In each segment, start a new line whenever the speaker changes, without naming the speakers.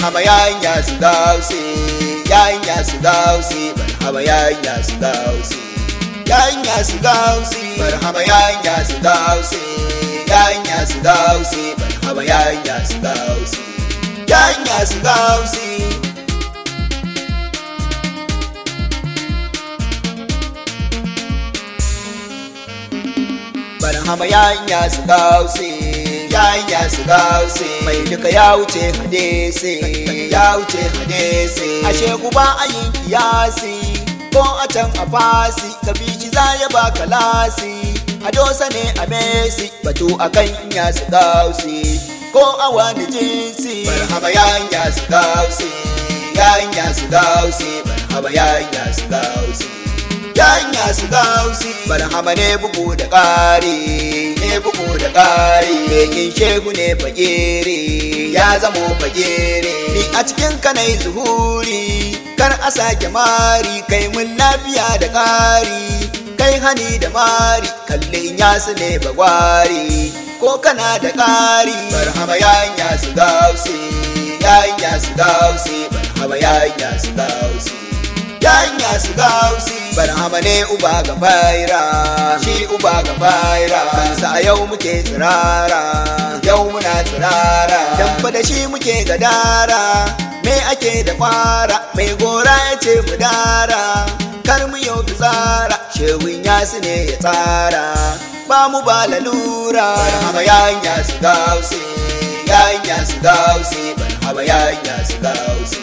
marhaba yanya su gausi, yanya su gausi, marhaba yanya su gausi, yanya su gausi, marhaba yanya su gausi, yanya su gausi, marhaba yanya su gausi, yanya su gausi. Marhaba yanya su gausi, yanya su gausi, mai duka ya wuce hadisi, ya wuce hadisi. Ashe guba ayin kiyasi, ko a can a fasi, kabici za ya baka lasi. A dosa ne a mesi, batu akan ya su gausi, ko a wani jinsi. Marhaba yanya su gausi, yanya su gausi, marhaba yanya su gausi, yanya su gausi. Marhaba ne bugu da ƙari, ne bugu da ƙari. Bekin shehu ne fagere, ya zamo fagere. Ni a cikin kanai zuhuri, kar a sake mari. Kai mun lafiya da ƙari, kai hani da mari. Kallin yasu ne bagwari, ko kana da ƙari. Marhaba yanya su gausi, yanya su gausi, marhaba yanya su gausi, yanya su gausi. Barhama ne uba ga faira, shi uba ga faira. Kansa a yau muke tsirara, yau muna tsirara. Dan fa da shi muke gadara, me ake da fara. Mai gora ya ce mu dara, kar mu yau fitsara. Shewin yasu ne ya tsara, ba mu ba lalura. Barhama yanya su gausi, yanya su gausi, barhama yanya su gausi,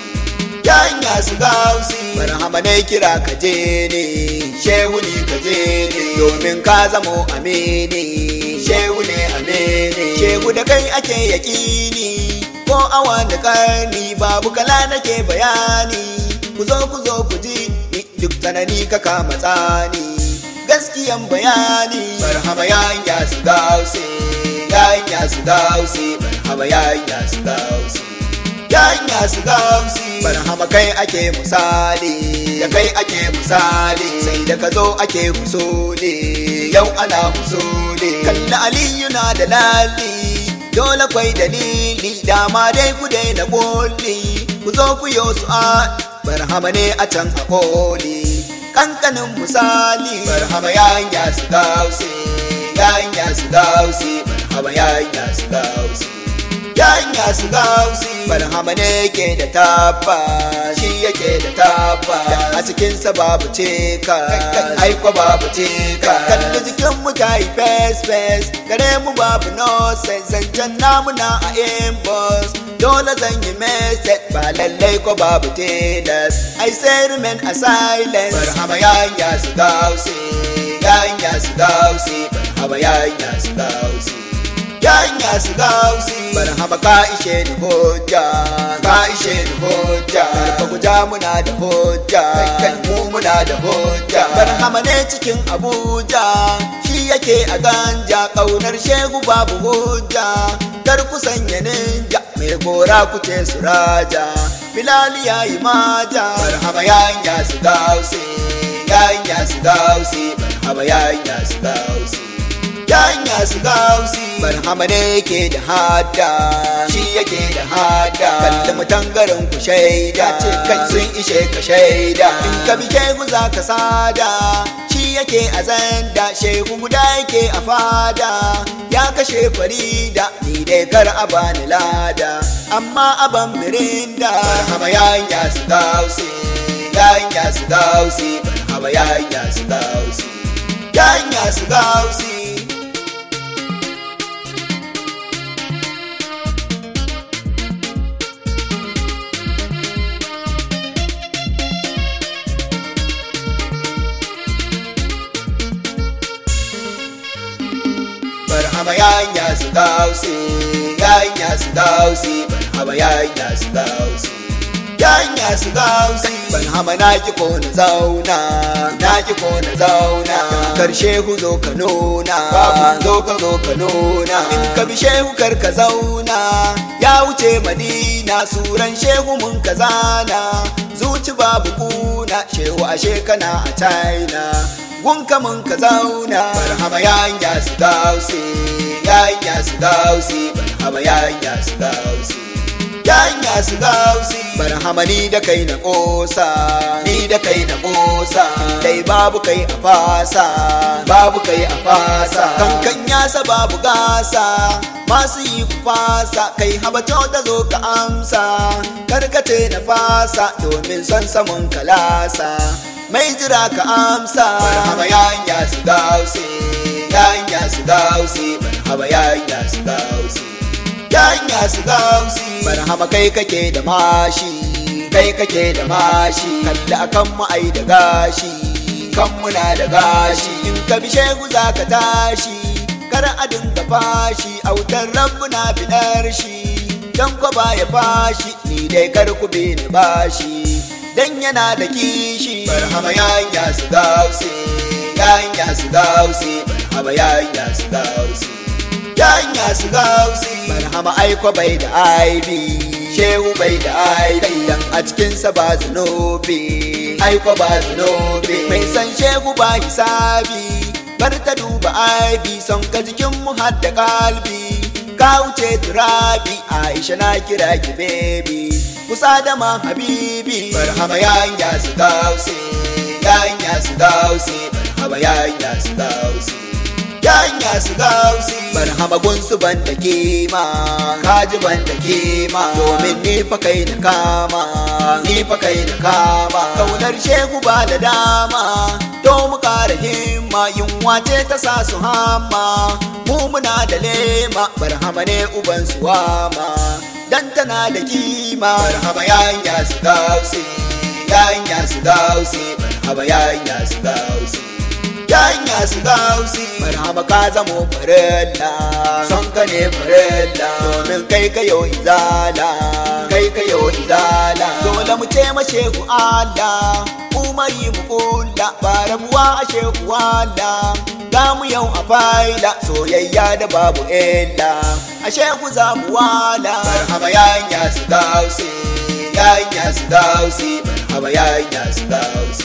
yanya su gausi. Marhaba ne kira ka je ne, shehu ne ka je ne. Domin ka zamo amini, shehu ne amini. Shehu da kai ake yaƙini, ko awa da ƙarni. Babu kala nake bayani, ku zo ku ji. Duk tsanani ka kama tsani, gaskiyan bayani. Marhaba yanya su gausi, yanya su gausi, marhaba yanya su gausi, yanya su gausi. Marhaba kai ake misali, da kai ake misali. Sai da ka zo ake husuli, yau ana husuli. Kalla aliyu na da lali, dole kwai dalili. Dama dai ku daina boli, ku zo ku yo su'ali. Marhaba ne a can a koli, kankanin misali. Marhaba yanya su gausi, yanya su gausi, marhaba yanya su gausi, yanya su gausi. Marhaba ne ke da tabba, shi yake da tabba. A cikinsa babu ceka, aiko babu ceka. Kalli jikin mu ta yi fes-fes, gare mu babu nonsense. Zancen namu na a inbox, dole zan yi message. Ba lallai ko babu tedas, I say remain a silence. Marhaba yanya su gausi, yanya su gausi, marhaba yanya su gausi, yanya su gausi. Marhaba ka ishe ni hujja, ka ishe ni hujja. Karfa guja muna da hujja, mu muna da hujja. Marhaba ne cikin Abuja, shi yake a ganja. Ƙaunar shegu babu hujja, kar ku sanya ninja. Mai gora ku ce su raja, Bilali ya yi maja. Marhaba yanya su gausi, yanya su gausi, marhaba yanya su gausi, yanya su gausi. Marhaba ne ke da hada, shi yake da hada. Kalli mutangarin ku shaida, ce kai sun ishe ka shaida. In ka bi shehu za ka sada, shi yake a zanda. Shehu guda yake a fada, ya kashe farida. Ni dai kar a bani lada, amma aban mirinda. Marhaba yanya su gausi, yanya su gausi, marhaba yanya su gausi, yanya su gausi. Marhaba yanya su gausi, yanya su gausi, marhaba yanya su gausi, yanya su gausi. Marhaba na ki ko na zauna, na ki ko na zauna. Karshe ku zo ka nuna, zo ka nuna. In ka bi shehu kar ka zauna, ya wuce Madina. Suran shehu mun ka zana, zuci babu kuna. Shehu ashe kana a China, gunka mun ka zauna. Marhaba yanya su gausi, yanya su gausi, marhaba yanya su gausi, yanya yanya su gausi barhama ni da kai na kosa ni da kai na kosa dai babu kai a fasa babu kai a fasa kankan yasa babu gasa masu yi ku fasa kai habato da zo ka amsa karkace na fasa domin son samun kalasa mai jira ka amsa barhama yanya su gausi yanya su gausi barhama yanya su gausi yanya su gausi barhama kai kake da mashi kai kake da mashi kalla akan mu ai da gashi kan muna da gashi in ka bi shegu za ka tashi kar a dinga fashi autar rabbuna bidar shi dan ko baya fashi ni dai kar ku bi ni bashi dan yana da kishi barhama yanya su gausi yanya su gausi barhama yanya su gausi yanya su gausi barhama aiko bai da aibi shehu bai da aibi dan a cikinsa ba zunubi aiko ba zunubi mai san shehu ba hisabi bar ta duba aibi son ka jikin mu har da kalbi ka wuce turabi Aisha na kira ki baby kusa da ma habibi barhama yanya su gausi yanya su gausi barhama yanya su gausi yanya su gausi barhama gunsu ban da kima kaji ban da kima domin ni fa kai da kama ni fa kai da kama kaunar shehu ba da dama to mu kara himma yunwa ce ta sa su hama mu muna da lema barhama ne uban su wama dan tana da kima barhama yanya su gausi yanya su gausi barhama yanya su gausi yanya su gausi barhama ka zamo farilla son ka ne farilla domin kai kayo izala kai kayo izala dole mu ce ma shehu Allah umari mu kula ba rabuwa a shehu wala za mu yau a faila soyayya da babu illa a shehu za mu wala barhama yanya su gausi yanya su gausi barhama yanya su gausi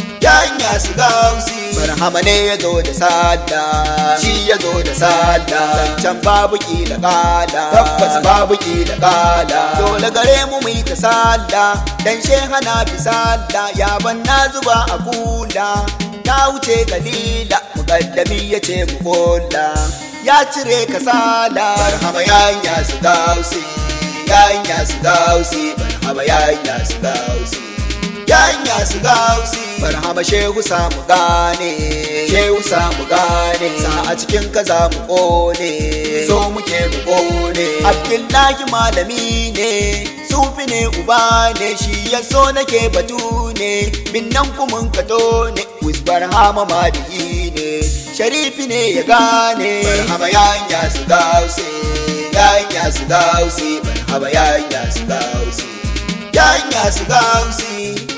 yanya su gausi barhama ne ya zo da sada shi ya zo da sada can babu kila kala tabbas babu kila kala dole gare mu mu yi ta sada dan shehana bi sada ya ban na zuba a kula ta wuce kalila mukaddami ya ce mu kola ya cire kasala barhama yanya su gausi yanya su gausi barhama yanya su gausi yanya su gausi barhama shehu samu gane shehu samu gane sa a cikin ka za mu kone so muke mu kone abdullahi malami ne sufi ne uba ne shi ya so nake batu ne binnan kumun kato ne wis barhama madihi ne sharifi ne ya gane barhama yanya su gausi yanya su gausi barhama yanya su gausi yanya su gausi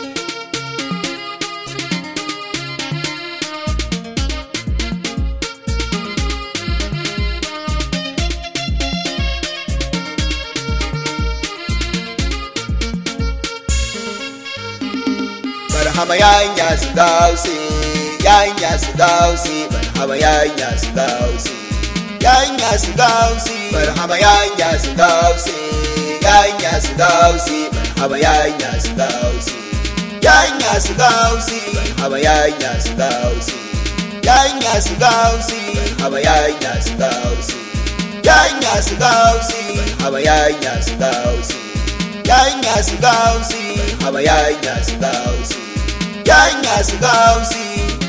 barhama yanya su gausi yanya su gausi barhama yanya su gausi yanya su gausi barhama yanya su gausi yanya su gausi barhama yanya su gausi yanya su gausi barhama yanya su gausi yanya su gausi barhama yanya su gausi yanya su gausi barhama yanya su gausi yanya su gausi barhama yanya su gausi yanya su gausi